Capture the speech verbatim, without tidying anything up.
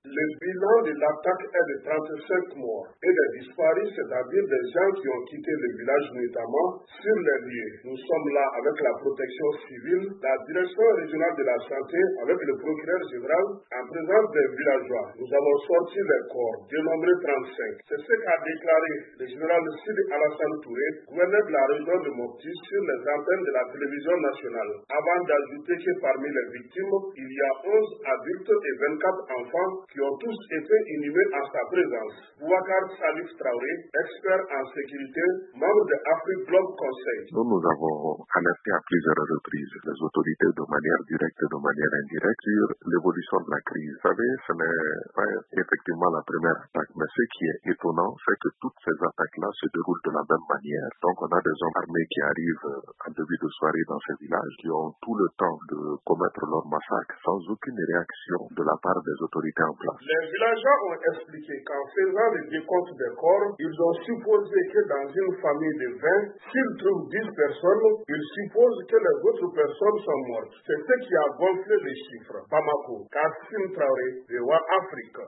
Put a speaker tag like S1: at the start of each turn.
S1: Le bilan de l'attaque est de trente-cinq morts et des disparus, c'est-à-dire des gens qui ont quitté le village notamment sur les lieux. Nous sommes là avec la protection civile, la direction régionale de la santé, avec le procureur général, en présence des villageois. Nous avons sorti les corps, dénombré trente-cinq. C'est ce qu'a déclaré le général Sidi Alassane Touré, gouverneur de la région de Mopti, sur les antennes de la télévision nationale. Avant d'ajouter que parmi les victimes, il y a onze adultes et vingt-quatre enfants qui ont tous été inhumés en sa présence. Boubacar Salif Traoré, expert en sécurité, membre de Afrique Globe Conseil.
S2: Nous, nous avons alerté à plusieurs reprises les autorités de manière directe et de manière indirecte sur l'évolution de la crise. Vous savez, ce n'est pas effectivement la première attaque, mais ce qui est étonnant, c'est que toutes ces attaques-là se déroulent de la même manière. Donc on a des hommes armés qui arrivent en début de soirée dans ces villages, qui ont tout le temps de commettre leur massacre sans aucune réaction de la part des autorités en place.
S1: Les villageois ont expliqué qu'en faisant le décompte des corps, ils ont supposé que dans une famille de vingt, s'ils trouvent dix personnes, ils supposent que les autres personnes sont mortes. C'est ce qui a gonflé les chiffres. Bamako, Kassim Traoré, V O A Afrique.